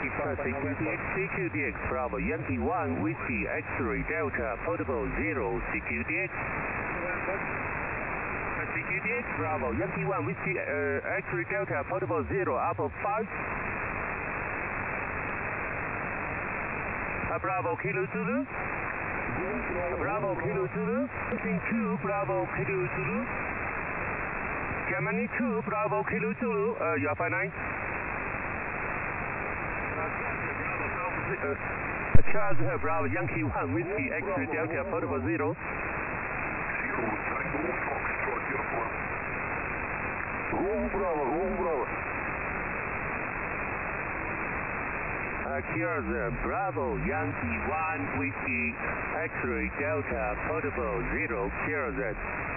CQDX Bravo Yankee 1 Whiskey X-ray Delta Portable 0 CQDX. CQDX Bravo Yankee 1 Whiskey X-ray Delta Portable 0 Apple 5. Bravo Kilo Zulu. Bravo Kilo Zulu. Engine 2 Bravo Kilo Zulu. Germany 2 Bravo Kilo Zulu. You are 59. Charles Bravo Yankee 1 Whiskey X-ray Delta Portable 0. Here's Bravo Yankee 1 Whiskey X-ray Delta Portable 0. Here's